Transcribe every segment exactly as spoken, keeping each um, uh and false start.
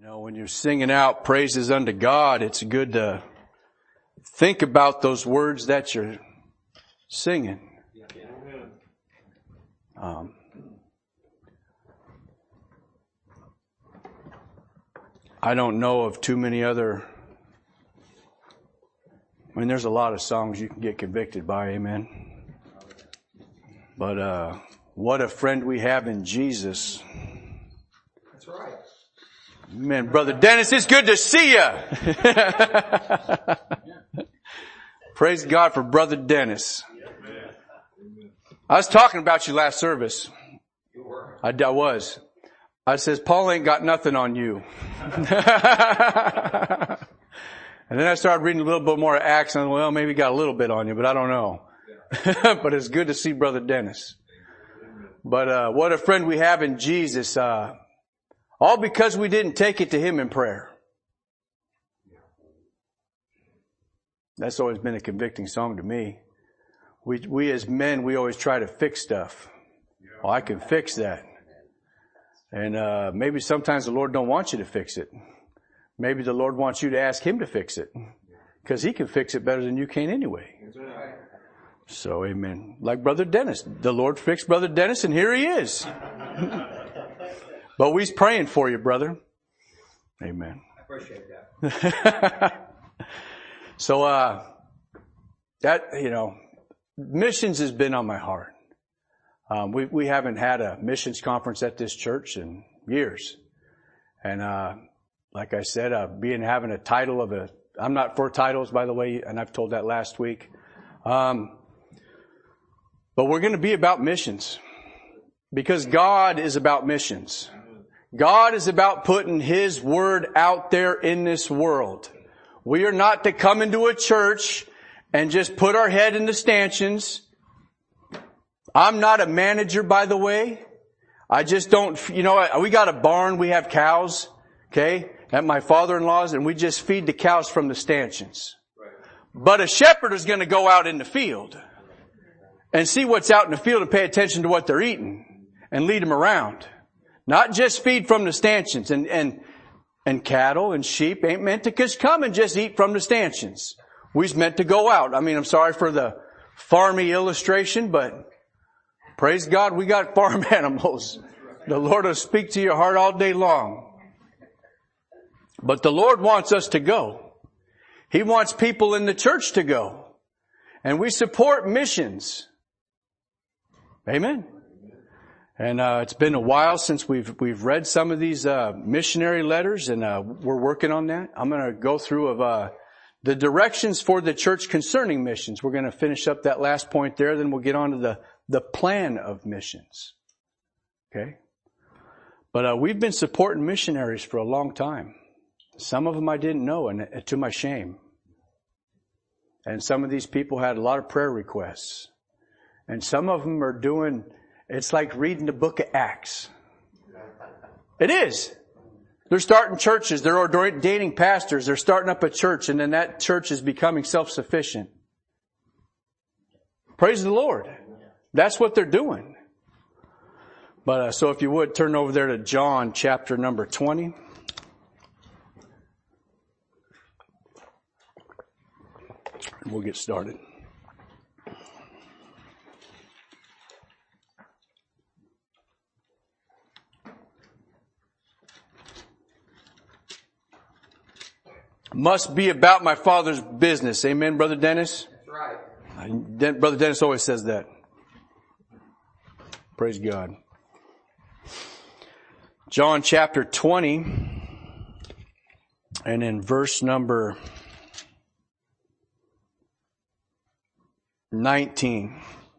You know, when you're singing out praises unto God, it's good to think about those words that you're singing. Um, I don't know of too many other, I mean, there's a lot of songs you can get convicted by, amen. But uh, what a friend we have in Jesus. That's right. Amen. Brother Dennis, it's good to see you. Praise God for Brother Dennis. I was talking about you last service. I, I was. I says, Paul ain't got nothing on you. And then I started reading a little bit more of Acts, and well, maybe got a little bit on you, but I don't know. But it's good to see Brother Dennis. But uh what a friend we have in Jesus. Uh all because we didn't take it to Him in prayer. That's always been a convicting song to me. We we as men, we always try to fix stuff. Well, I can fix that. And uh maybe sometimes the Lord don't want you to fix it. Maybe the Lord wants you to ask Him to fix it. Because He can fix it better than you can anyway. So, amen. Like Brother Dennis. The Lord fixed Brother Dennis, and here he is. But we's praying for you, brother. Amen. I appreciate that. So, uh, that, you know, missions has been on my heart. Um, we, we haven't had a missions conference at this church in years. And, uh, like I said, uh, being, having a title of a, I'm not for titles, by the way, and I've told that last week. Um, but we're going to be about missions. Because God is about missions. God is about putting His word out there in this world. We are not to come into a church and just put our head in the stanchions. I'm not a manager, by the way. I just don't, you know, we got a barn, we have cows, okay, at my father-in-law's, and we just feed the cows from the stanchions. But a shepherd is going to go out in the field and see what's out in the field and pay attention to what they're eating and lead them around. Not just feed from the stanchions. And, and, and cattle and sheep ain't meant to just come and just eat from the stanchions. We's meant to go out. I mean, I'm sorry for the farmy illustration, but praise God, we got farm animals. The Lord will speak to your heart all day long. But the Lord wants us to go. He wants people in the church to go. And we support missions. Amen. And uh it's been a while since we've we've read some of these uh missionary letters, and uh we're working on that. I'm going to go through of uh the directions for the church concerning missions. We're going to finish up that last point there, then we'll get on to the the plan of missions. Okay? But uh we've been supporting missionaries for a long time. Some of them I didn't know, and uh, to my shame. And some of these people had a lot of prayer requests. And some of them are doing, it's like reading the book of Acts. It is. They're starting churches. They're ordaining pastors. They're starting up a church, and then that church is becoming self-sufficient. Praise the Lord. That's what they're doing. But uh, so if you would, turn over there to John chapter number twenty. And we'll get started. Must be about my Father's business. Amen, Brother Dennis? That's right. Den- Brother Dennis always says that. Praise God. John chapter twenty, and in verse number nineteen.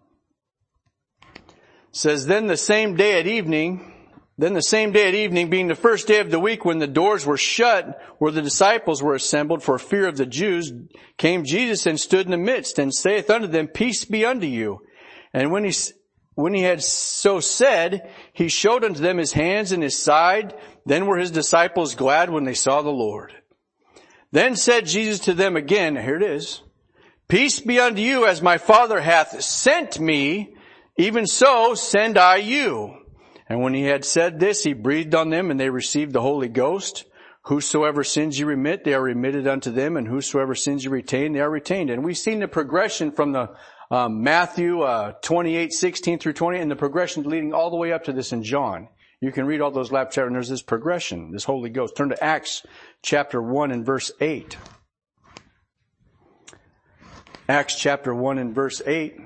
Says, then the same day at evening, Then the same day at evening, being the first day of the week, when the doors were shut, where the disciples were assembled for fear of the Jews, came Jesus and stood in the midst, and saith unto them, Peace be unto you. And when he, when he had so said, he showed unto them his hands and his side. Then were his disciples glad when they saw the Lord. Then said Jesus to them again, here it is, Peace be unto you, as my Father hath sent me, even so send I you. And when he had said this, he breathed on them, and they received the Holy Ghost. Whosoever sins you remit, they are remitted unto them, and whosoever sins you retain, they are retained. And we've seen the progression from the um, Matthew uh, twenty-eight, sixteen through twenty, and the progression leading all the way up to this in John. You can read all those lap chapters, and there's this progression, this Holy Ghost. Turn to Acts chapter one and verse eight. Acts chapter one and verse eight.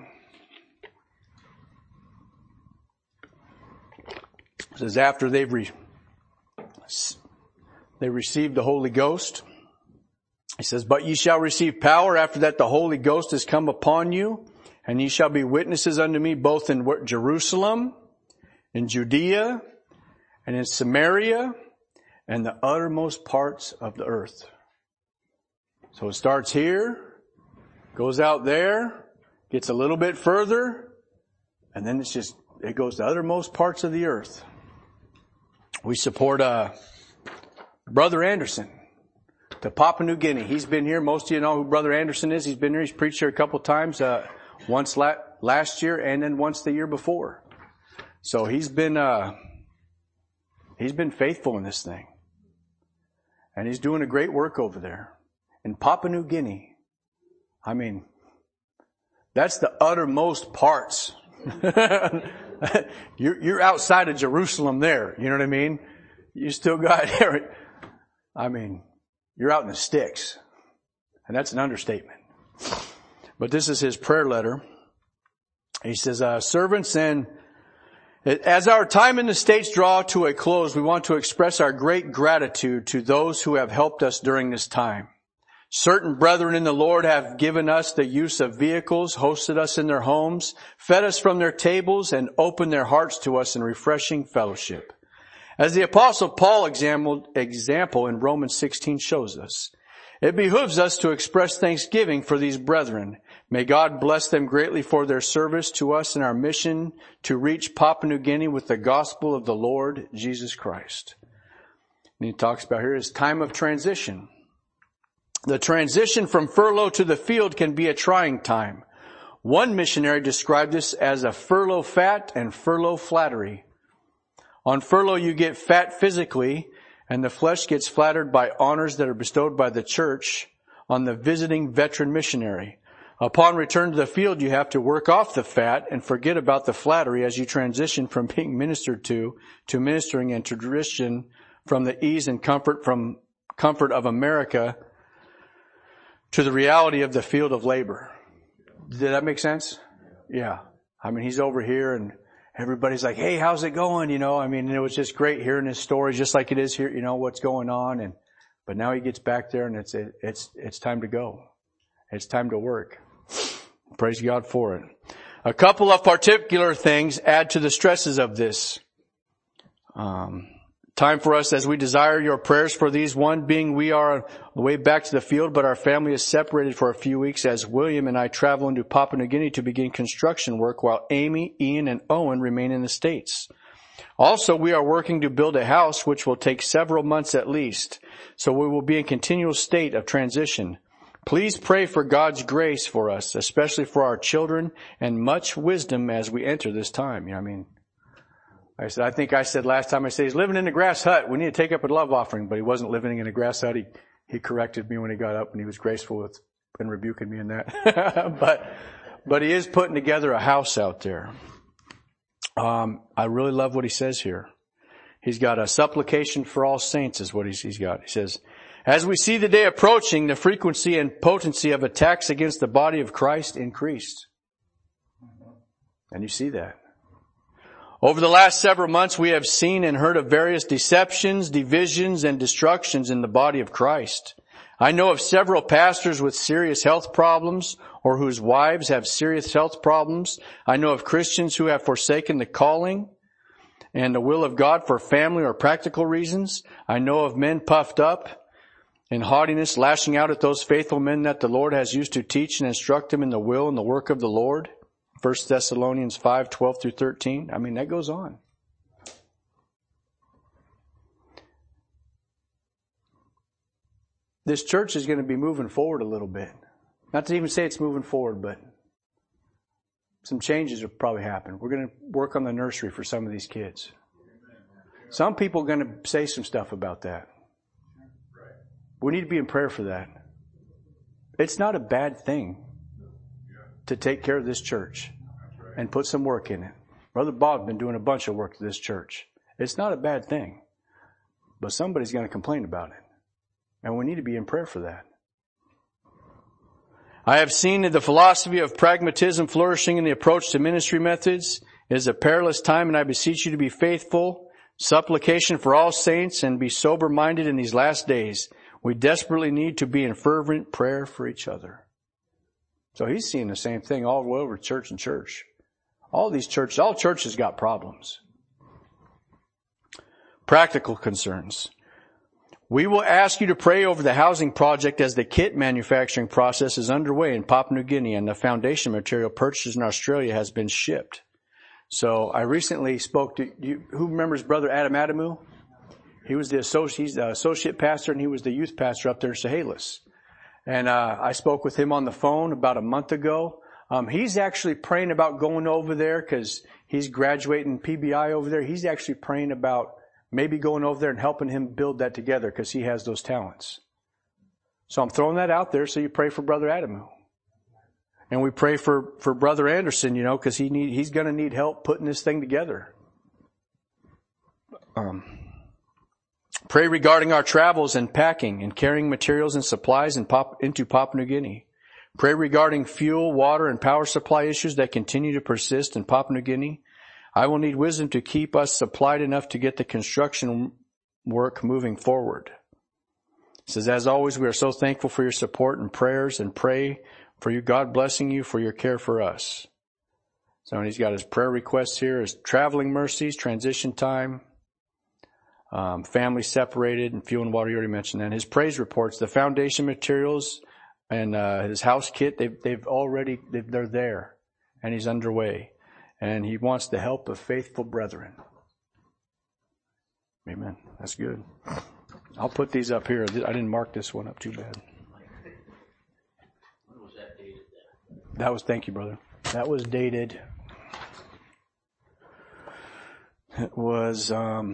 It says, after they've re- they received the Holy Ghost, he says, but ye shall receive power after that the Holy Ghost is come upon you, and ye shall be witnesses unto me both in Jerusalem, in Judea, and in Samaria, and the uttermost parts of the earth. So it starts here, goes out there, gets a little bit further, and then it's just, it goes to the uttermost parts of the earth. We support uh, Brother Anderson to Papua New Guinea. He's been here. Most of you know who Brother Anderson is. He's been here. He's preached here a couple times, uh, once la- last year and then once the year before. So he's been, uh, he's been faithful in this thing. And he's doing a great work over there. In Papua New Guinea, I mean, that's the uttermost parts. you're, you're outside of Jerusalem there. You know what I mean? You still got, I mean, you're out in the sticks. And that's an understatement. But this is his prayer letter. He says, uh, servants, and as our time in the States draw to a close, we want to express our great gratitude to those who have helped us during this time. Certain brethren in the Lord have given us the use of vehicles, hosted us in their homes, fed us from their tables, and opened their hearts to us in refreshing fellowship. As the Apostle Paul example in Romans sixteen shows us, it behooves us to express thanksgiving for these brethren. May God bless them greatly for their service to us in our mission to reach Papua New Guinea with the gospel of the Lord Jesus Christ. And he talks about here his time of transition. The transition from furlough to the field can be a trying time. One missionary described this as a furlough fat and furlough flattery. On furlough you get fat physically, and the flesh gets flattered by honors that are bestowed by the church on the visiting veteran missionary. Upon return to the field, you have to work off the fat and forget about the flattery as you transition from being ministered to to ministering and tradition from the ease and comfort from comfort of America to the reality of the field of labor. Did that make sense? Yeah. I mean, he's over here and everybody's like, hey, how's it going? You know, I mean, it was just great hearing his stories just like it is here, you know, what's going on. And, but now he gets back there and it's, it, it's, it's time to go. It's time to work. Praise God for it. A couple of particular things add to the stresses of this. Um, Time for us as we desire your prayers for these. One being we are on the way back to the field, but our family is separated for a few weeks as William and I travel into Papua New Guinea to begin construction work while Amy, Ian, and Owen remain in the States. Also, we are working to build a house which will take several months at least, so we will be in continual state of transition. Please pray for God's grace for us, especially for our children, and much wisdom as we enter this time. You know, I mean, I said, I think I said last time, I said, he's living in a grass hut. We need to take up a love offering. But he wasn't living in a grass hut. He, he corrected me when he got up and he was graceful with and rebuking me in that. but, but he is putting together a house out there. Um, I really love what he says here. He's got a supplication for all saints is what he's, he's got. He says, as we see the day approaching, the frequency and potency of attacks against the body of Christ increased. And you see that. Over the last several months, we have seen and heard of various deceptions, divisions, and destructions in the body of Christ. I know of several pastors with serious health problems or whose wives have serious health problems. I know of Christians who have forsaken the calling and the will of God for family or practical reasons. I know of men puffed up in haughtiness, lashing out at those faithful men that the Lord has used to teach and instruct them in the will and the work of the Lord. First Thessalonians five, twelve through thirteen. I mean, that goes on. This church is going to be moving forward a little bit. Not to even say it's moving forward, but some changes will probably happen. We're going to work on the nursery for some of these kids. Some people are going to say some stuff about that. We need to be in prayer for that. It's not a bad thing to take care of this church and put some work in it. Brother Bob's been doing a bunch of work to this church. It's not a bad thing. But somebody's going to complain about it. And we need to be in prayer for that. I have seen that the philosophy of pragmatism flourishing in the approach to ministry methods. It is a perilous time, and I beseech you to be faithful, supplication for all saints, and be sober-minded in these last days. We desperately need to be in fervent prayer for each other. So he's seeing the same thing all the way over church and church. All these churches, all churches got problems. Practical concerns. We will ask you to pray over the housing project as the kit manufacturing process is underway in Papua New Guinea and the foundation material purchased in Australia has been shipped. So I recently spoke to, you, who remembers Brother Adam Adamu? He was the associate, he's the associate pastor and he was the youth pastor up there in Chehalis. And uh, I spoke with him on the phone about a month ago. Um, he's actually praying about going over there because he's graduating P B I over there. He's actually praying about maybe going over there and helping him build that together because he has those talents. So I'm throwing that out there so you pray for Brother Adamu. And we pray for, for Brother Anderson, you know, because he need, he's going to need help putting this thing together. Um, pray regarding our travels and packing and carrying materials and supplies in Pop, into Papua New Guinea. Pray regarding fuel, water, and power supply issues that continue to persist in Papua New Guinea. I will need wisdom to keep us supplied enough to get the construction work moving forward. It says, as always, we are so thankful for your support and prayers and pray for you, God blessing you for your care for us. So and he's got his prayer requests here, his traveling mercies, transition time, um, family separated, and fuel and water, you already mentioned that. And his praise reports, the foundation materials and uh, his house kit, they've, they've already, they've, they're there, and he's underway. And he wants the help of faithful brethren. Amen. That's good. I'll put these up here. I didn't mark this one up too bad. When was that dated then? That was, thank you, brother. That was dated. It was um,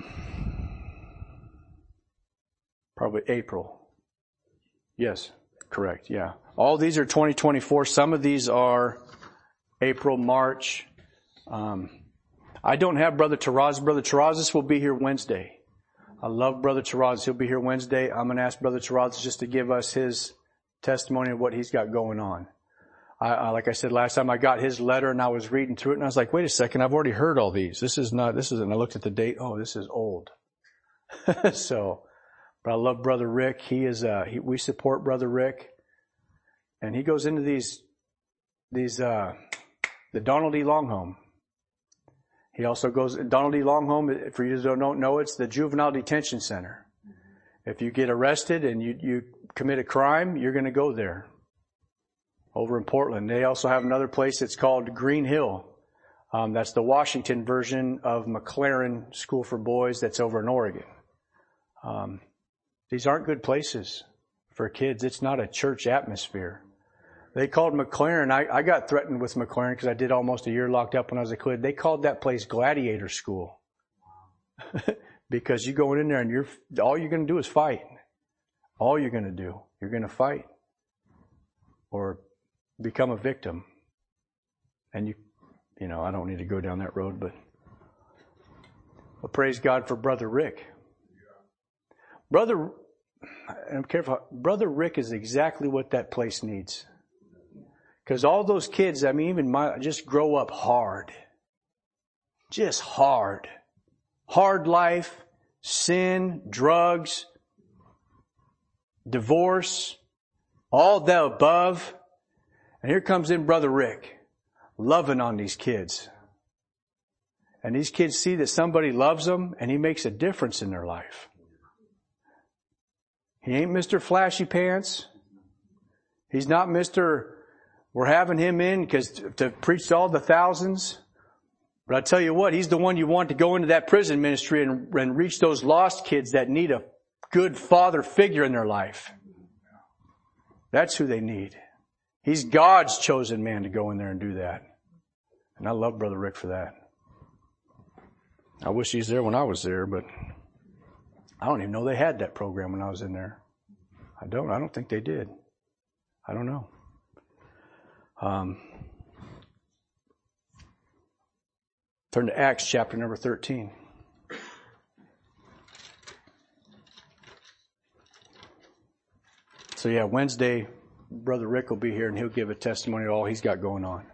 probably April. Yes, correct. Yeah. All these are twenty twenty-four. Some of these are April, March. Um, I don't have Brother Taraz. Brother Tarazis will be here Wednesday. I love Brother Tarazis. He'll be here Wednesday. I'm going to ask Brother Tarazis just to give us his testimony of what he's got going on. I, I, like I said last time, I got his letter and I was reading through it and I was like, wait a second, I've already heard all these. This is not, this isn't, I looked at the date. Oh, this is old. So, but I love Brother Rick. He is, uh, he, we support Brother Rick. And he goes into these, these, uh, the Donald E. Longhome. He also goes, Donald E. Longhome, for you who don't know, it's the Juvenile Detention Center. If you get arrested and you, you commit a crime, you're going to go there. Over in Portland. They also have another place that's called Green Hill. Um, that's the Washington version of McLaren School for Boys that's over in Oregon. Um, these aren't good places for kids. It's not a church atmosphere. They called McLaren, I, I got threatened with McLaren because I did almost a year locked up when I was a kid. They called that place Gladiator School. Because you go in there and you're, all you're going to do is fight. All you're going to do. You're going to fight. Or become a victim. And you, you know, I don't need to go down that road, but, but praise God for Brother Rick. Brother, I'm careful, Brother Rick is exactly what that place needs. Because all those kids, I mean, even my, just grow up hard. Just hard. Hard life, sin, drugs, divorce, all the above. And here comes in Brother Rick, loving on these kids. And these kids see that somebody loves them and he makes a difference in their life. He ain't Mister Flashy Pants. He's not Mister We're having him in because to, to preach to all the thousands. But I tell you what, he's the one you want to go into that prison ministry and, and reach those lost kids that need a good father figure in their life. That's who they need. He's God's chosen man to go in there and do that. And I love Brother Rick for that. I wish he's there when I was there, but I don't even know they had that program when I was in there. I don't. I don't think they did. I don't know. Um, turn to Acts chapter number thirteen. So yeah, Wednesday, Brother Rick will be here and he'll give a testimony of all he's got going on.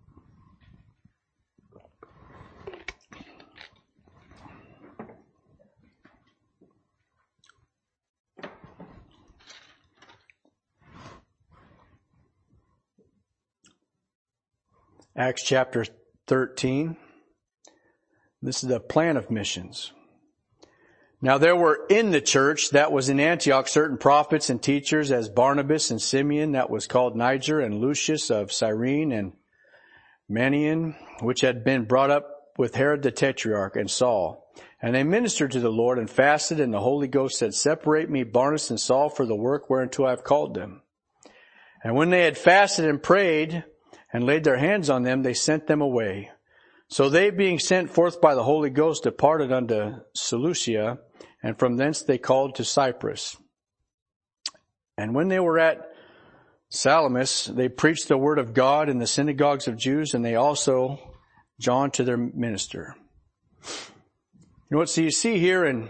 Acts chapter thirteen. This is the plan of missions. Now there were in the church that was in Antioch certain prophets and teachers, as Barnabas and Simeon, that was called Niger, and Lucius of Cyrene, and Manaen, which had been brought up with Herod the Tetrarch, and Saul. And they ministered to the Lord and fasted, and the Holy Ghost said, Separate me, Barnabas and Saul, for the work whereunto I have called them. And when they had fasted and prayed and laid their hands on them, they sent them away. So they, being sent forth by the Holy Ghost, departed unto Seleucia, and from thence they called to Cyprus. And when they were at Salamis, they preached the word of God in the synagogues of Jews, and they also John to their minister. You know what? So you see here in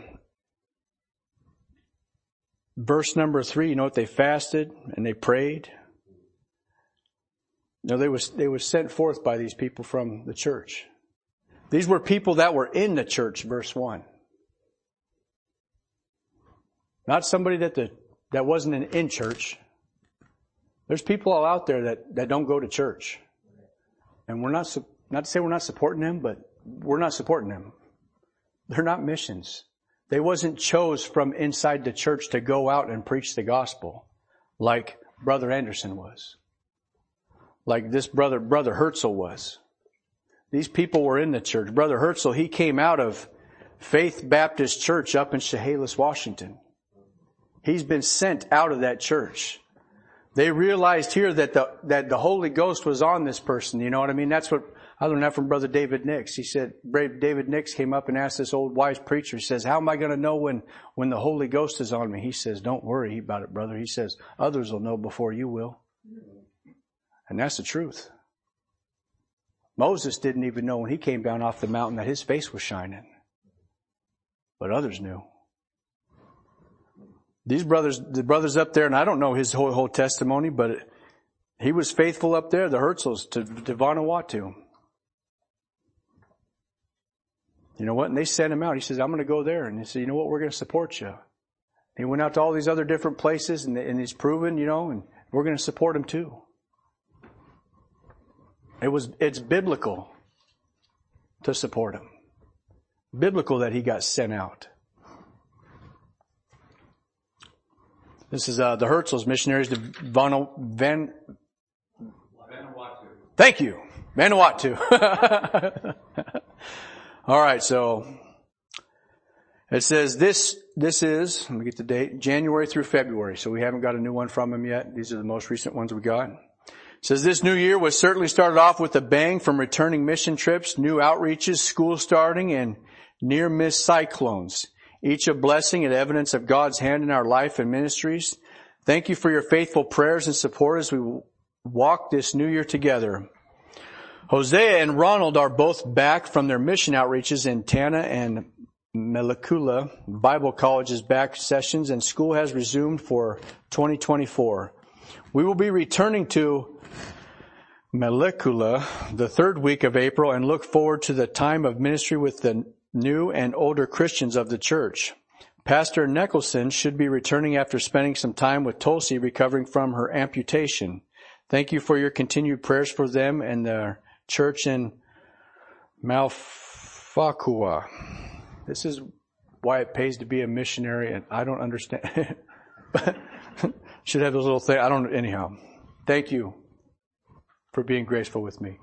verse number three, you know what? They fasted and they prayed. No, they was they was sent forth by these people from the church. These were people that were in the church, verse one. Not somebody that the that wasn't in, in church. There's people all out there that, that don't go to church. And we're not not to say we're not supporting them, but we're not supporting them. They're not missions. They wasn't chose from inside the church to go out and preach the gospel like Brother Anderson was. Like this brother, Brother Herzl was. These people were in the church. Brother Herzl, he came out of Faith Baptist Church up in Chehalis, Washington. He's been sent out of that church. They realized here that the, that the Holy Ghost was on this person. You know what I mean? That's what I learned that from Brother David Nix. He said, brave David Nix came up and asked this old wise preacher, he says, how am I going to know when, when the Holy Ghost is on me? He says, don't worry about it, brother. He says, others will know before you will. And that's the truth. Moses didn't even know when he came down off the mountain that his face was shining. But others knew. These brothers, the brothers up there, and I don't know his whole, whole testimony, but he was faithful up there, the Herzls, to, to Vanuatu. You know what? And they sent him out. He says, I'm going to go there. And he said, you know what? We're going to support you. He went out to all these other different places, and, and he's proven, you know, and we're going to support him too. It was, it's biblical to support him. Biblical that he got sent out. This is uh, the Herzls, missionaries to Vanu, Van, Vanuatu. Thank you. Vanuatu. All right, so it says this, this is, let me get the date, January through February. So we haven't got a new one from him yet. These are the most recent ones we got. It says this new year was certainly started off with a bang from returning mission trips, new outreaches, school starting, and near-miss cyclones. Each a blessing and evidence of God's hand in our life and ministries. Thank you for your faithful prayers and support as we walk this new year together. Hosea and Ronald are both back from their mission outreaches in Tana and Melekula. Bible College is back sessions and school has resumed for twenty twenty-four. We will be returning to Melekula the third week of April and look forward to the time of ministry with the new and older Christians of the church. Pastor Nicholson should be returning after spending some time with Tulsi recovering from her amputation. Thank you for your continued prayers for them and the church in Malfakua. This is why it pays to be a missionary, and I don't understand. But should have those little things. I don't, anyhow. Thank you for being graceful with me.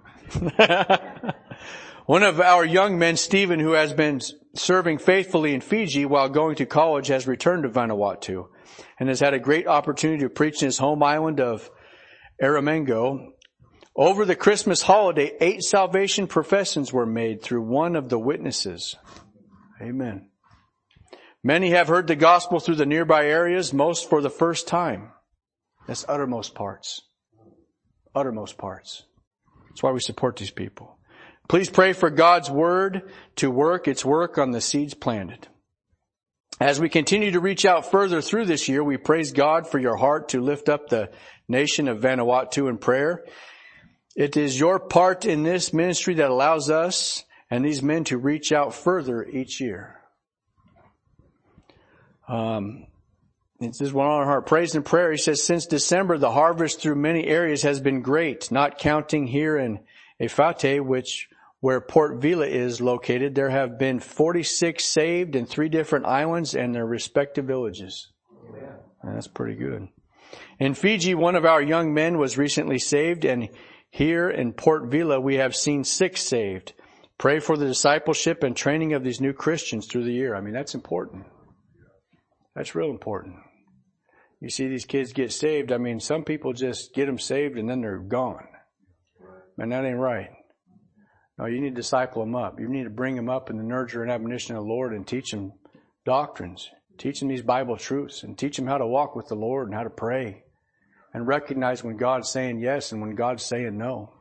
One of our young men, Stephen, who has been serving faithfully in Fiji while going to college, has returned to Vanuatu and has had a great opportunity to preach in his home island of Eramengo. Over the Christmas holiday, eight salvation professions were made through one of the witnesses. Amen. Many have heard the gospel through the nearby areas, most for the first time. That's uttermost parts. Uttermost parts. That's why we support these people. Please pray for God's word to work its work on the seeds planted. As we continue to reach out further through this year, we praise God for your heart to lift up the nation of Vanuatu in prayer. It is your part in this ministry that allows us and these men to reach out further each year. Um, it says one on our heart, praise and prayer. He says, since December, the harvest through many areas has been great, not counting here in Efate, which where Port Vila is located. There have been forty-six saved in three different islands and their respective villages. Amen. And that's pretty good. In Fiji, one of our young men was recently saved, and here in Port Vila, we have seen six saved. Pray for the discipleship and training of these new Christians through the year. I mean, that's important. That's real important. You see these kids get saved. I mean, some people just get them saved and then they're gone. Man, that ain't right. No, you need to disciple them up. You need to bring them up in the nurture and admonition of the Lord and teach them doctrines. Teach them these Bible truths and teach them how to walk with the Lord and how to pray and recognize when God's saying yes and when God's saying no.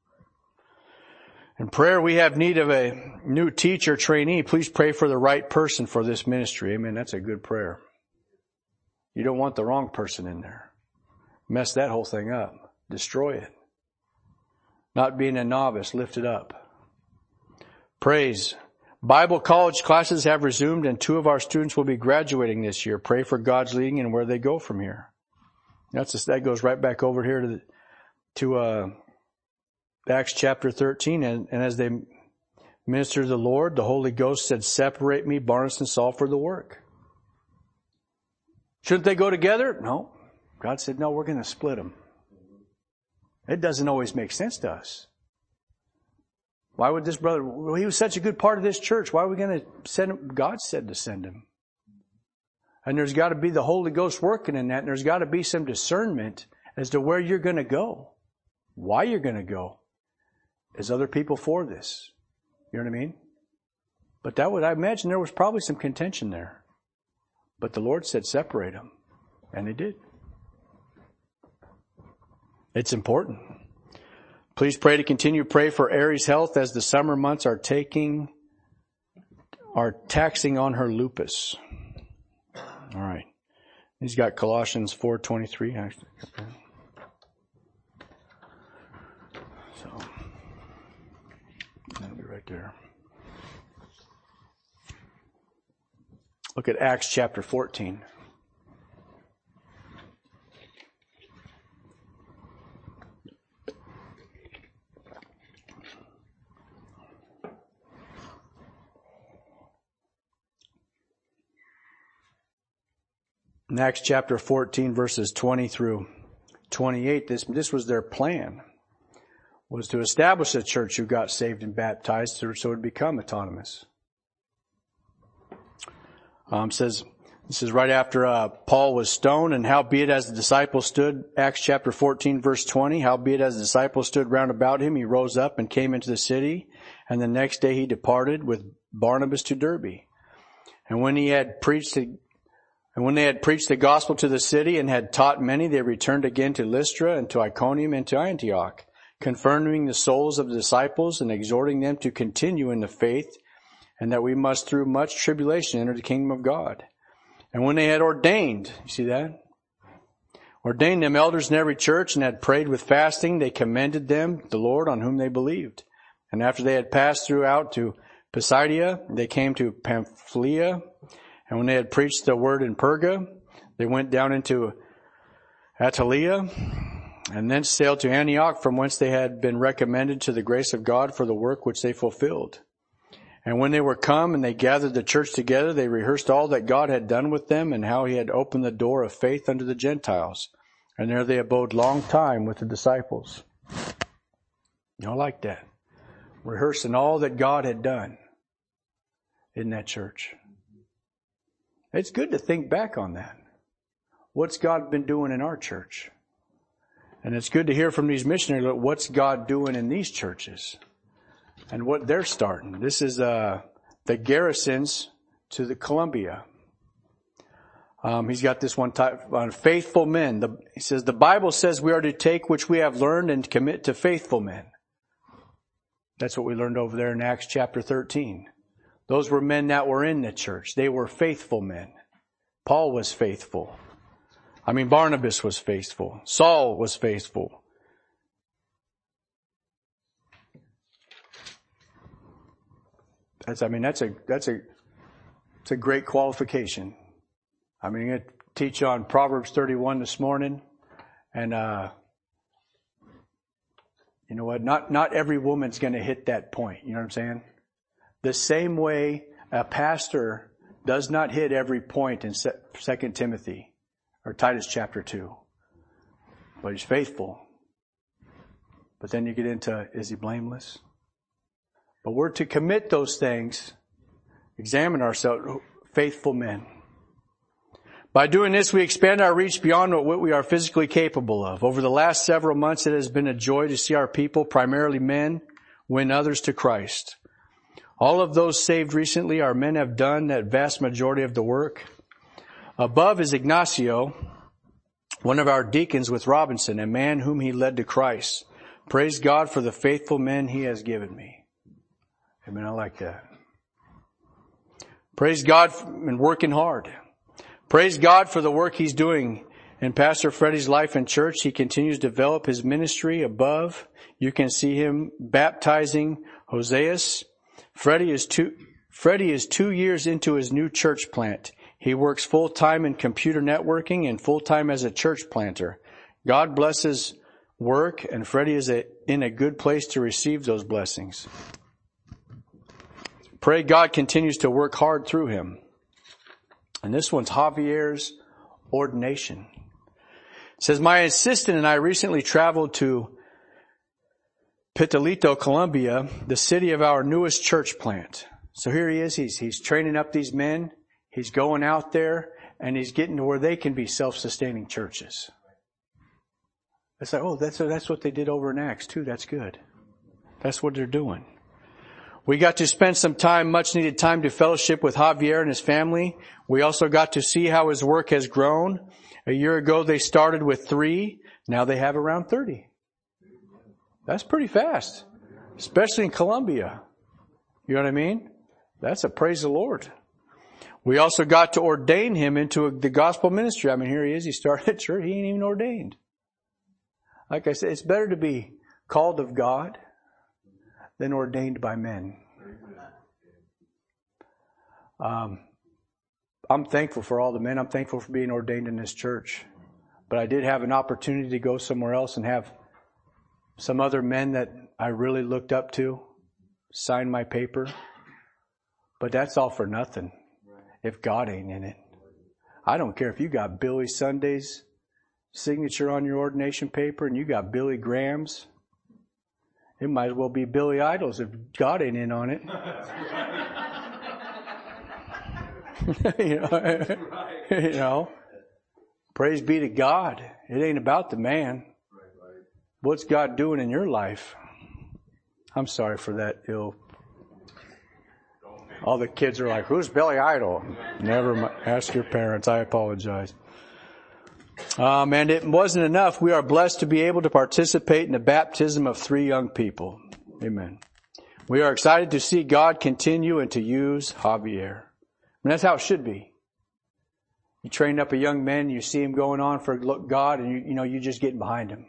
In prayer, we have need of a new teacher trainee. Please pray for the right person for this ministry. Amen. That's a good prayer. You don't want the wrong person in there. Mess that whole thing up. Destroy it. Not being a novice, lift it up. Praise. Bible college classes have resumed and two of our students will be graduating this year. Pray for God's leading and where they go from here. That's just, that goes right back over here to the, to uh, Acts chapter thirteen. And, and as they ministered to the Lord, the Holy Ghost said, separate me, Barnabas and Saul, for the work. Shouldn't they go together? No. God said, no, we're going to split them. It doesn't always make sense to us. Why would this brother, well, he was such a good part of this church. Why are we going to send him? God said to send him. And there's got to be the Holy Ghost working in that. And there's got to be some discernment as to where you're going to go. Why you're going to go. Is other people for this? You know what I mean? But that would, I imagine there was probably some contention there. But the Lord said separate them. And they did. It's important. Please pray to continue to pray for Aries' health as the summer months are taking, are taxing on her lupus. All right. He's got Colossians four twenty-three. Actually. So, that'll be right there. Look at Acts chapter fourteen. In Acts chapter fourteen, verses twenty through twenty-eight, this, this was their plan, was to establish a church who got saved and baptized so it would become autonomous. Um, says, this is right after uh, Paul was stoned, and howbeit as the disciples stood, Acts chapter fourteen, verse twenty, howbeit as the disciples stood round about him, he rose up and came into the city, and the next day he departed with Barnabas to Derbe. And when he had preached to And when they had preached the gospel to the city and had taught many, they returned again to Lystra and to Iconium and to Antioch, confirming the souls of the disciples and exhorting them to continue in the faith, and that we must through much tribulation enter the kingdom of God. And when they had ordained, you see that? Ordained them elders in every church and had prayed with fasting, they commended them, the Lord, on whom they believed. And after they had passed throughout to Pisidia, they came to Pamphylia. And when they had preached the word in Perga, they went down into Attalia and thence sailed to Antioch, from whence they had been recommended to the grace of God for the work which they fulfilled. And when they were come and they gathered the church together, they rehearsed all that God had done with them and how he had opened the door of faith unto the Gentiles. And there they abode long time with the disciples. You know, I like that. Rehearsing all that God had done in that church. It's good to think back on that. What's God been doing in our church? And it's good to hear from these missionaries, what's God doing in these churches? And what they're starting. This is uh, the garrisons to the Columbia. Um, he's got this one type on faithful men. The, he says, the Bible says we are to take which we have learned and commit to faithful men. That's what we learned over there in Acts chapter thirteen. Those were men that were in the church. They were faithful men. Paul was faithful. I mean, Barnabas was faithful. Saul was faithful. That's, I mean, that's a, that's a, it's a great qualification. I mean, I'm going to teach on Proverbs thirty-one this morning. And, uh, you know what? Not, not every woman's going to hit that point. You know what I'm saying? The same way a pastor does not hit every point in Second Timothy or Titus chapter two. But he's faithful. But then you get into, is he blameless? But we're to commit those things, examine ourselves, faithful men. By doing this, we expand our reach beyond what we are physically capable of. Over the last several months, it has been a joy to see our people, primarily men, win others to Christ. All of those saved recently, our men have done that vast majority of the work. Above is Ignacio, one of our deacons with Robinson, a man whom he led to Christ. Praise God for the faithful men he has given me. Amen. I like that. Praise God and working hard. Praise God for the work he's doing in Pastor Freddie's life and church. He continues to develop his ministry above. You can see him baptizing Hoseas. Freddie is two, Freddie is two years into his new church plant. He works full-time in computer networking and full-time as a church planter. God bless his work, and Freddie is a, in a good place to receive those blessings. Pray God continues to work hard through him. And this one's Javier's ordination. It says, my assistant and I recently traveled to Pitalito, Colombia, the city of our newest church plant. So here he is. He's, he's training up these men. He's going out there and he's getting to where they can be self-sustaining churches. It's like, oh, that's, that's what they did over in Acts too. That's good. That's what they're doing. We got to spend some time, much needed time to fellowship with Javier and his family. We also got to see how his work has grown. A year ago they started with three. Now they have around thirty. That's pretty fast, especially in Colombia. You know what I mean? That's a praise the Lord. We also got to ordain him into the gospel ministry. I mean, here he is. He started at church. He ain't even ordained. Like I said, it's better to be called of God than ordained by men. Um, I'm thankful for all the men. I'm thankful for being ordained in this church. But I did have an opportunity to go somewhere else and have some other men that I really looked up to sign my paper. But that's all for nothing if God ain't in it. I don't care if you got Billy Sunday's signature on your ordination paper and you got Billy Graham's. It might as well be Billy Idol's if God ain't in on it. you know, you know, praise be to God. It ain't about the man. What's God doing in your life? I'm sorry for that ill. All the kids are like, who's Billy Idol? Never ask your parents. I apologize. Um, and it wasn't enough. We are blessed to be able to participate in the baptism of three young people. Amen. We are excited to see God continue and to use Javier. And that's how it should be. You train up a young man, you see him going on for God, and you, you know, you just getting behind him.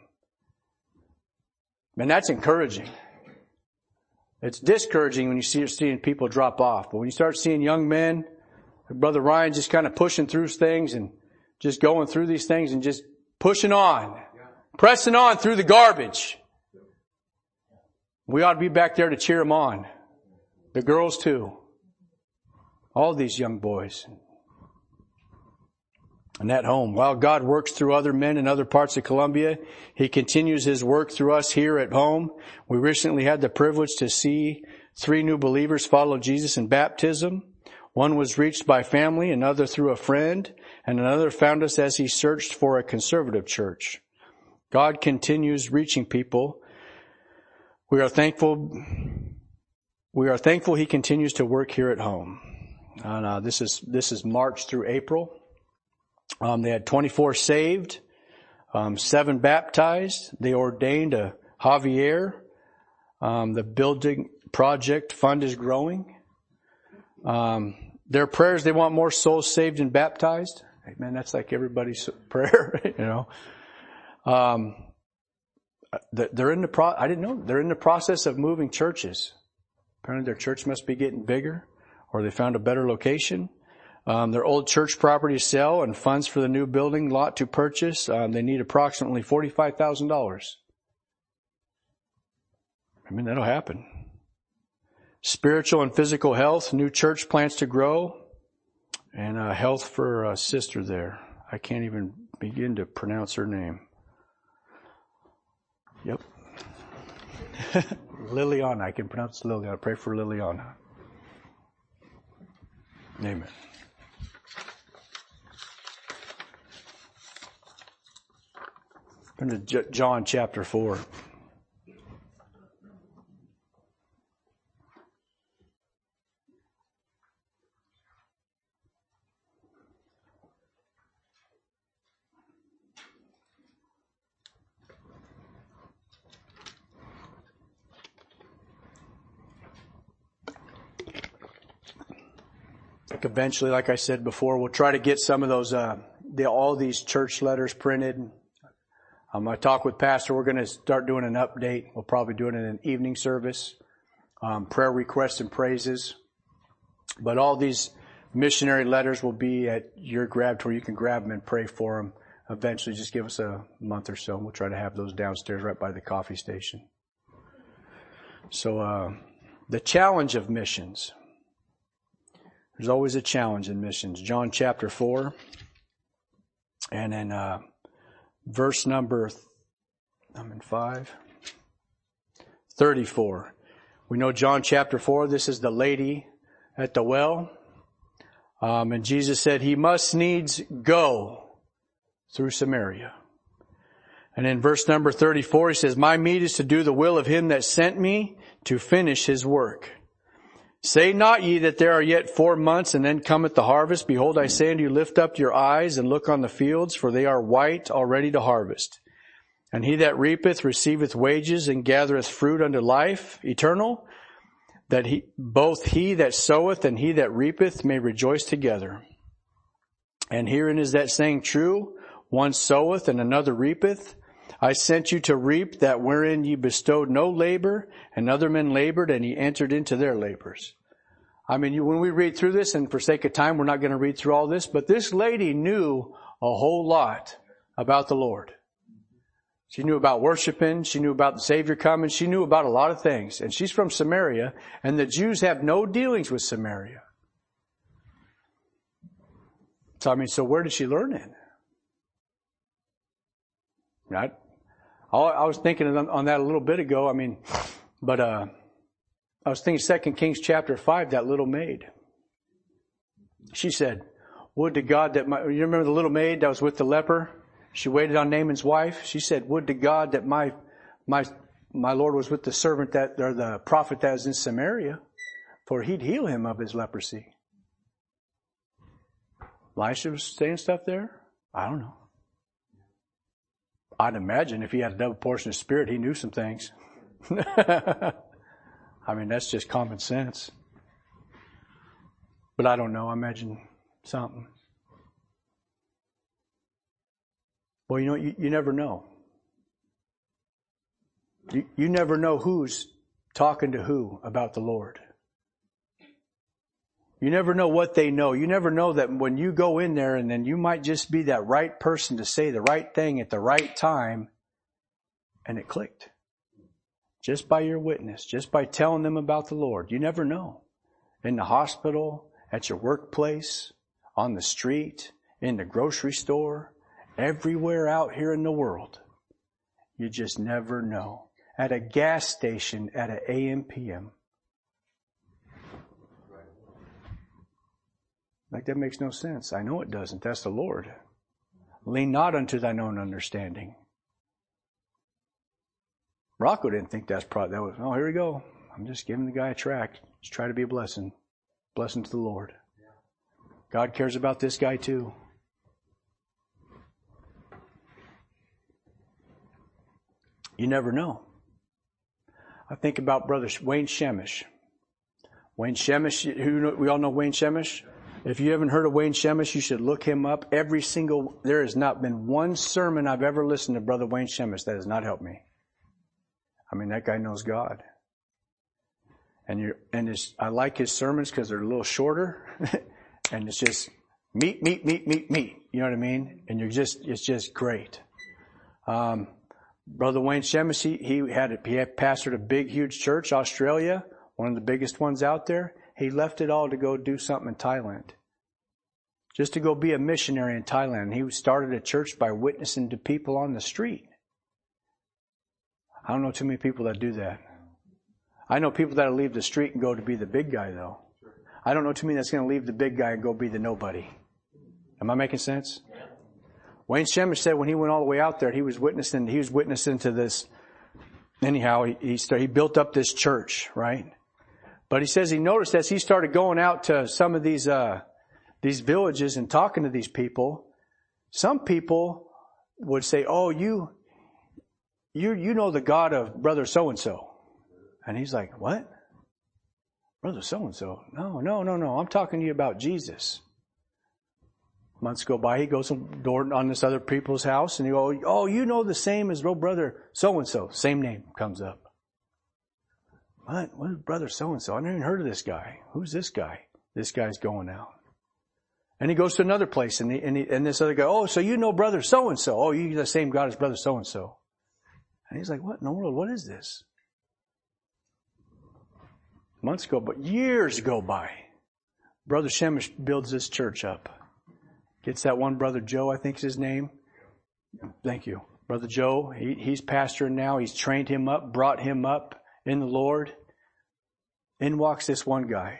And that's encouraging. It's discouraging when you see seeing people drop off. But when you start seeing young men, like Brother Ryan just kind of pushing through things and just going through these things and just pushing on, pressing on through the garbage. We ought to be back there to cheer them on. The girls too. All these young boys. And at home, while God works through other men in other parts of Colombia, He continues His work through us here at home. We recently had the privilege to see three new believers follow Jesus in baptism. One was reached by family, another through a friend, and another found us as he searched for a conservative church. God continues reaching people. We are thankful. We are thankful He continues to work here at home. And uh, this is this is March through April. Um, they had twenty-four saved, um, seven baptized. They ordained a Javier. Um, the building project fund is growing. Um, their prayers, they want more souls saved and baptized. Man, that's like everybody's prayer, you know. Um, they're in the pro, I didn't know, they're in the process of moving churches. Apparently their church must be getting bigger, or they found a better location. Um, their old church property to sell and funds for the new building lot to purchase. Um, they need approximately forty-five thousand dollars. I mean, that'll happen. Spiritual and physical health, new church plans to grow, and uh, health for a sister there. I can't even begin to pronounce her name. Yep. Liliana. I can pronounce Liliana. Pray for Liliana. Amen. Turn to J- John chapter four. Eventually, like I said before, we'll try to get some of those, uh, the, all these church letters printed. Um, I talked with Pastor. We're going to start doing an update. We'll probably do it in an evening service. Um, prayer requests and praises. But all these missionary letters will be at your grab to where you can grab them and pray for them. Eventually, just give us a month or so, and we'll try to have those downstairs right by the coffee station. So, uh, the challenge of missions. There's always a challenge in missions. John chapter four. And then, uh, verse number, I'm in five. thirty-four. We know John chapter four. This is the lady at the well. Um, and Jesus said he must needs go through Samaria. And in verse number thirty-four, he says, my meat is to do the will of him that sent me to finish his work. Say not ye that there are yet four months, and then cometh the harvest. Behold, I say unto you, lift up your eyes and look on the fields, for they are white already to harvest. And he that reapeth receiveth wages, and gathereth fruit unto life eternal, that he, both he that soweth and he that reapeth may rejoice together. And herein is that saying true, one soweth and another reapeth. I sent you to reap that wherein ye bestowed no labor, and other men labored, and ye entered into their labors. I mean, you, when we read through this, and for sake of time, we're not going to read through all this, but this lady knew a whole lot about the Lord. She knew about worshiping. She knew about the Savior coming. She knew about a lot of things. And she's from Samaria, and the Jews have no dealings with Samaria. So, I mean, so where did she learn it? Right? I was thinking on that a little bit ago. I mean, but uh, I was thinking Second Kings chapter five, that little maid. She said, would to God that my, you remember the little maid that was with the leper? She waited on Naaman's wife. She said, would to God that my, my, my Lord was with the servant that, or the prophet that is in Samaria, for he'd heal him of his leprosy. Elisha was saying stuff there? I don't know. I'd imagine if he had a double portion of spirit, he knew some things. I mean, that's just common sense. But I don't know. I imagine something. Well, you know, you, you never know. You, you never know who's talking to who about the Lord. You never know what they know. You never know that when you go in there, and then you might just be that right person to say the right thing at the right time, and it clicked. Just by your witness, just by telling them about the Lord. You never know. In the hospital, at your workplace, on the street, in the grocery store, everywhere out here in the world. You just never know. At a gas station at an A M P M. Like, that makes no sense. I know it doesn't. That's the Lord. Lean not unto thine own understanding. Rocco didn't think that's probably, that was, oh, here we go. I'm just giving the guy a tract. Just try to be a blessing. Blessing to the Lord. God cares about this guy too. You never know. I think about Brother Wayne Shemish. Wayne Shemish, who we all know Wayne Shemish. If you haven't heard of Wayne Shemish, you should look him up. Every single, there has not been one sermon I've ever listened to Brother Wayne Shemish that has not helped me. I mean, that guy knows God. And you and his, I like his sermons because they're a little shorter, and it's just meat, meat, meat, meat, meat. You know what I mean? And you're just, it's just great. Um, Brother Wayne Shemish, he, he had, he had pastored a big, huge church, Australia, one of the biggest ones out there. He left it all to go do something in Thailand. Just to go be a missionary in Thailand. He started a church by witnessing to people on the street. I don't know too many people that do that. I know people that'll leave the street and go to be the big guy, though. I don't know too many that's going to leave the big guy and go be the nobody. Am I making sense? Wayne Shemish said when he went all the way out there, he was witnessing. He was witnessing to this. Anyhow, he he, started, he built up this church, right? But he says he noticed as he started going out to some of these uh these villages and talking to these people, some people would say, "Oh, you, you, you know the God of Brother so and so," and he's like, "What? Brother so and so? No, no, no, no. I'm talking to you about Jesus." Months go by, he goes door on this other people's house, and he go, "Oh, you know the same as Brother so and so." Same name comes up. What? What is Brother so and so? I never even heard of this guy. Who's this guy? This guy's going out. And he goes to another place, and, he, and, he, and this other guy, "Oh, so you know Brother so and so? Oh, you the same God as Brother so and so?" And he's like, "What in the world? What is this?" Months go by, years go by. Brother Shemish builds this church up. Gets that one brother Joe, I think is his name. Thank you. Brother Joe, he, he's pastoring now. He's trained him up, brought him up in the Lord. In walks this one guy.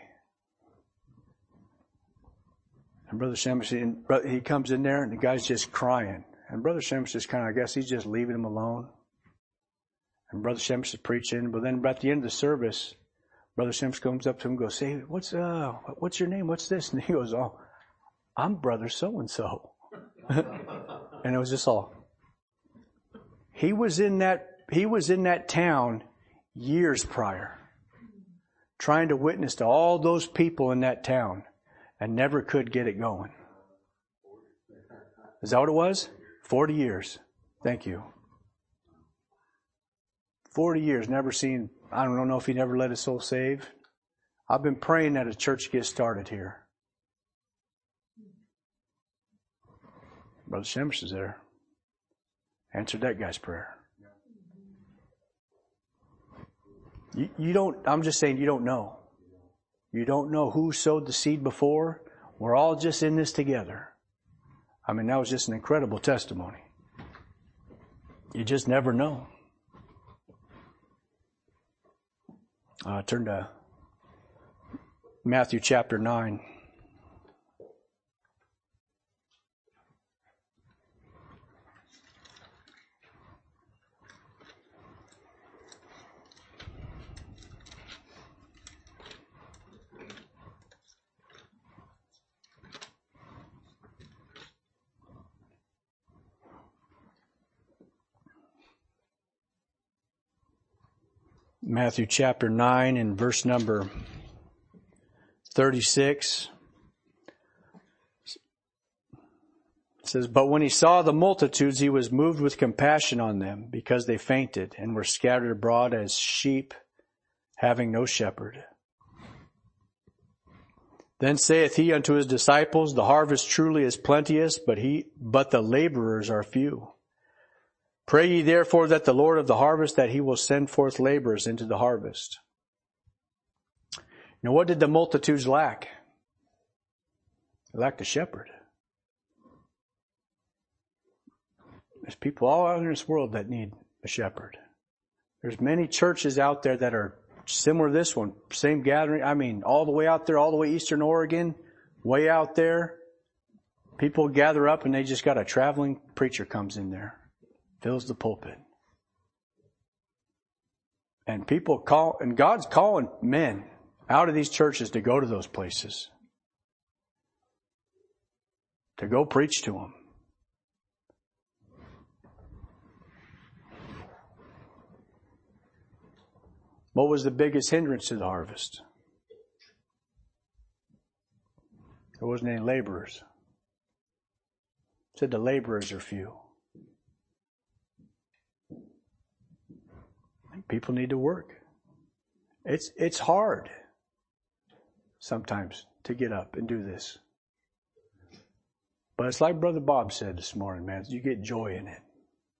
And Brother Shemish, he comes in there and the guy's just crying. And Brother Shemish is kind of, I guess he's just leaving him alone. And Brother Shemish is preaching. But then at the end of the service, Brother Shemish comes up to him and goes, "Hey, what's, uh, what's your name? What's this?" And he goes, "Oh, I'm Brother so-and-so." And it was just all. He was in that, he was in that town years prior, trying to witness to all those people in that town and never could get it going. Is that what it was? Forty years. Thank you. Forty years, never seen, I don't know if he never let his soul save. I've been praying that a church gets started here. Brother Shemish is there. Answered that guy's prayer. You, you don't, I'm just saying you don't know. You don't know who sowed the seed before. We're all just in this together. I mean, that was just an incredible testimony. You just never know. Uh, turn to Matthew chapter nine. Matthew chapter nine and verse number thirty-six. It says, "But when he saw the multitudes, he was moved with compassion on them, because they fainted and were scattered abroad as sheep having no shepherd. Then saith he unto his disciples, The harvest truly is plenteous, but he, but the laborers are few. Pray ye therefore that the Lord of the harvest, that he will send forth laborers into the harvest." Now what did the multitudes lack? They lacked a shepherd. There's people all out in this world that need a shepherd. There's many churches out there that are similar to this one. Same gathering. I mean, all the way out there, all the way Eastern Oregon, way out there. People gather up and they just got a traveling preacher comes in there. Fills the pulpit. And people call, and God's calling men out of these churches to go to those places. To go preach to them. What was the biggest hindrance to the harvest? There wasn't any laborers. It said the laborers are few. People need to work. It's it's hard sometimes to get up and do this. But it's like Brother Bob said this morning, man, you get joy in it.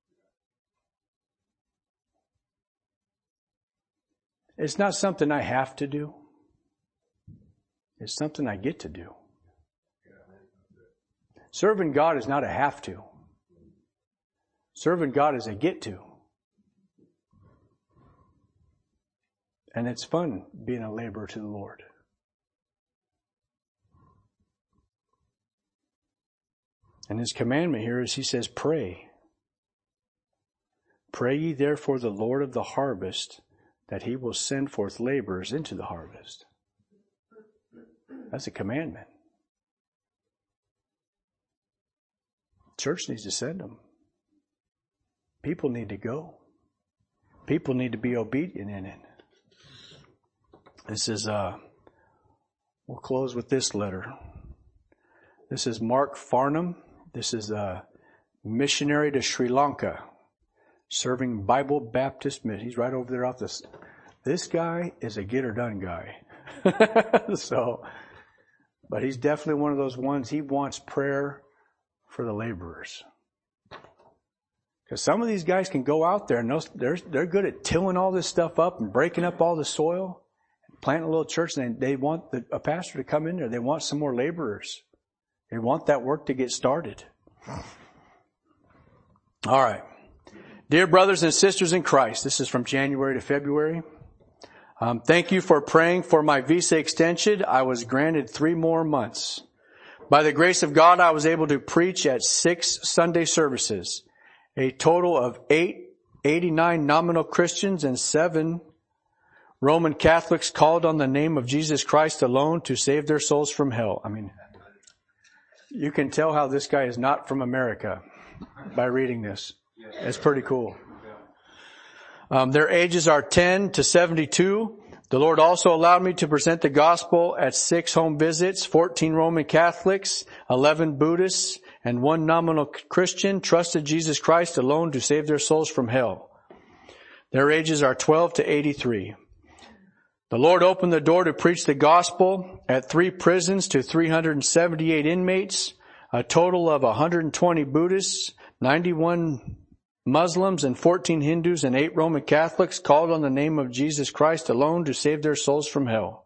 It's not something I have to do. It's something I get to do. Serving God is not a have to. Serving God is a get to. And it's fun being a laborer to the Lord. And his commandment here is he says, pray. Pray ye therefore the Lord of the harvest that he will send forth laborers into the harvest. That's a commandment. Church needs to send them. People need to go. People need to be obedient in it. This is, uh, we'll close with this letter. This is Mark Farnham. This is a missionary to Sri Lanka, serving Bible Baptist Mission. He's right over there off this. This guy is a get her done guy. So, but he's definitely one of those ones. He wants prayer for the laborers. Because some of these guys can go out there and they're, they're good at tilling all this stuff up and breaking up all the soil, planting a little church, and they, they want the, a pastor to come in there. They want some more laborers. They want that work to get started. All right. Dear brothers and sisters in Christ, this is from January to February. Um, thank you for praying for my visa extension. I was granted three more months. By the grace of God, I was able to preach at six Sunday services. A total of eight, eighty-nine nominal Christians and seven Roman Catholics called on the name of Jesus Christ alone to save their souls from hell. I mean, you can tell how this guy is not from America by reading this. It's pretty cool. Um, their ages are ten to seventy-two. The Lord also allowed me to present the gospel at six home visits, fourteen Roman Catholics, eleven Buddhists, and one nominal Christian trusted Jesus Christ alone to save their souls from hell. Their ages are twelve to eighty-three. The Lord opened the door to preach the gospel at three prisons to three hundred seventy-eight inmates, a total of one hundred twenty Buddhists, ninety-one Muslims, and fourteen Hindus and eight Roman Catholics called on the name of Jesus Christ alone to save their souls from hell.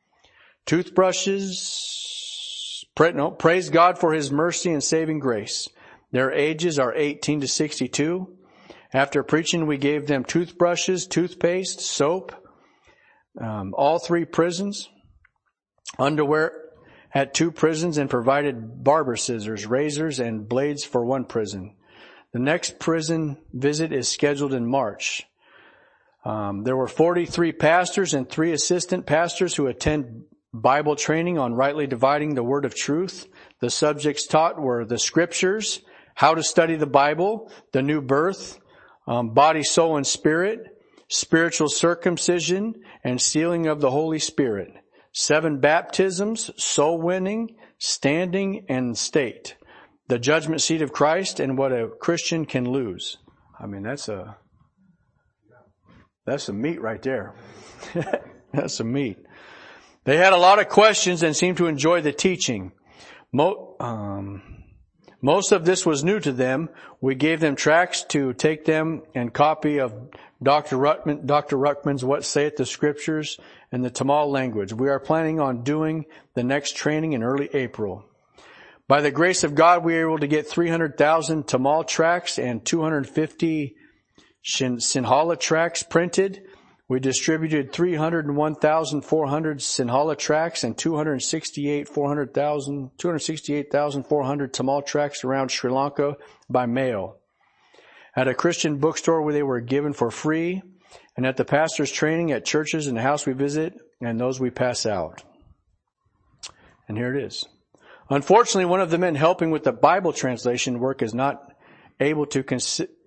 Toothbrushes, pray, no, praise God for his mercy and saving grace. Their ages are eighteen to sixty-two. After preaching, we gave them toothbrushes, toothpaste, soap, um, all three prisons, underwear at two prisons, and provided barber scissors, razors, and blades for one prison. The next prison visit is scheduled in March. Um, there were forty-three pastors and three assistant pastors who attend Bible training on rightly dividing the word of truth. The subjects taught were the scriptures, how to study the Bible, the new birth, um, body, soul, and spirit, spiritual circumcision, and sealing of the Holy Spirit, seven baptisms, soul winning, standing, and state, the judgment seat of Christ, and what a Christian can lose. I mean, that's a, that's some meat right there. That's some meat. They had a lot of questions and seemed to enjoy the teaching. Mo, um, most of this was new to them. We gave them tracts to take them and copy of Doctor Ruckman, Doctor Ruckman's What Saith the Scriptures in the Tamil language. We are planning on doing the next training in early April. By the grace of God, we were able to get three hundred thousand Tamil tracts and two hundred fifty Sinhala tracts printed. We distributed three hundred one thousand four hundred Sinhala tracts and two hundred sixty-eight thousand four hundred Tamil tracts around Sri Lanka by mail. At a Christian bookstore where they were given for free, and at the pastor's training at churches and the house we visit and those we pass out. And here it is. Unfortunately, one of the men helping with the Bible translation work is not able to cons-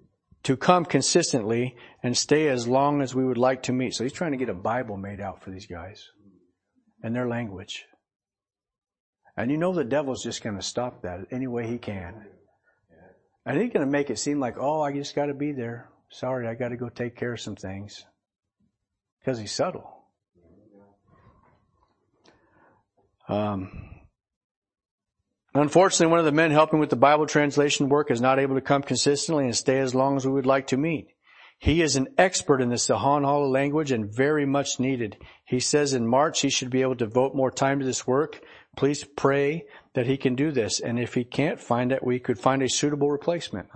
to come consistently and stay as long as we would like to meet. So he's trying to get a Bible made out for these guys in their language. And you know the devil's just going to stop that any way he can. And he's going to make it seem like, oh, I just got to be there. Sorry, I got to go take care of some things. Because he's subtle. Um, unfortunately, one of the men helping with the Bible translation work is not able to come consistently and stay as long as we would like to meet. He is an expert in the Sahan-Hala language and very much needed. He says in March he should be able to devote more time to this work. Please pray that he can do this. And if he can't find it, we could find a suitable replacement.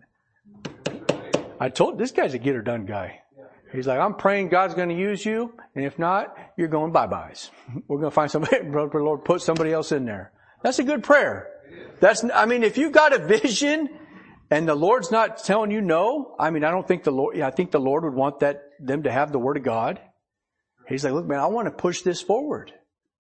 I told, this guy's a get-her-done guy. He's like, I'm praying God's going to use you. And if not, you're going bye-byes. We're going to find somebody, Lord, put somebody else in there. That's a good prayer. That's, I mean, if you've got a vision and the Lord's not telling you no, I mean, I don't think the Lord, I think the Lord would want that, them to have the Word of God. He's like, look, man, I want to push this forward.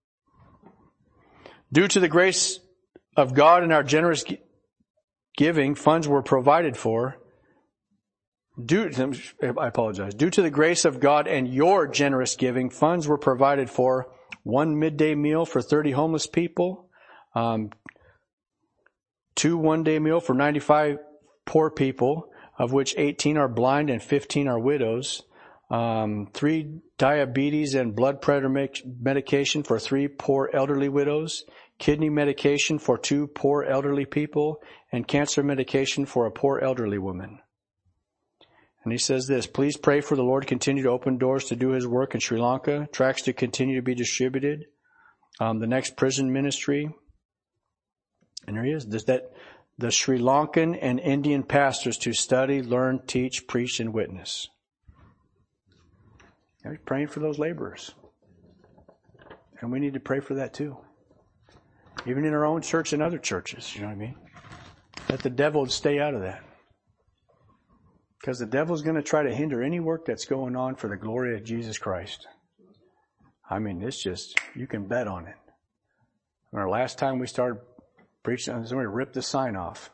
Due to the grace of God and our generous giving, funds were provided for. Due to, I apologize. Due to the grace of God and your generous giving, funds were provided for one midday meal for thirty homeless people, um, two one-day meal for ninety-five poor people, of which eighteen are blind and fifteen are widows, um, three diabetes and blood pressure medication for three poor elderly widows, kidney medication for two poor elderly people, and cancer medication for a poor elderly woman. And he says this, please pray for the Lord to continue to open doors to do his work in Sri Lanka, tracts to continue to be distributed, um, the next prison ministry. And there he is, There's that the Sri Lankan and Indian pastors to study, learn, teach, preach, and witness. And he's praying for those laborers. And we need to pray for that too. Even in our own church and other churches, you know what I mean? Let the devil stay out of that. Because the devil's going to try to hinder any work that's going on for the glory of Jesus Christ. I mean, it's just, you can bet on it. Our last time we started preaching, somebody ripped the sign off.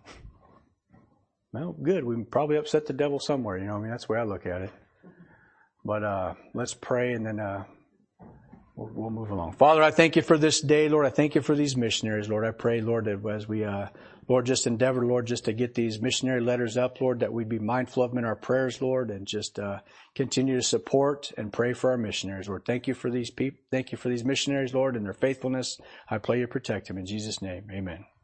Well, good. We probably upset the devil somewhere, you know what I mean? That's the way I look at it. But uh let's pray and then uh we'll, we'll move along. Father, I thank you for this day, Lord. I thank you for these missionaries, Lord. I pray, Lord, that as we uh Lord, just endeavor, Lord, just to get these missionary letters up, Lord, that we'd be mindful of them in our prayers, Lord, and just uh continue to support and pray for our missionaries, Lord. Thank you for these people. Thank you for these missionaries, Lord, and their faithfulness. I pray you protect them in Jesus' name. Amen.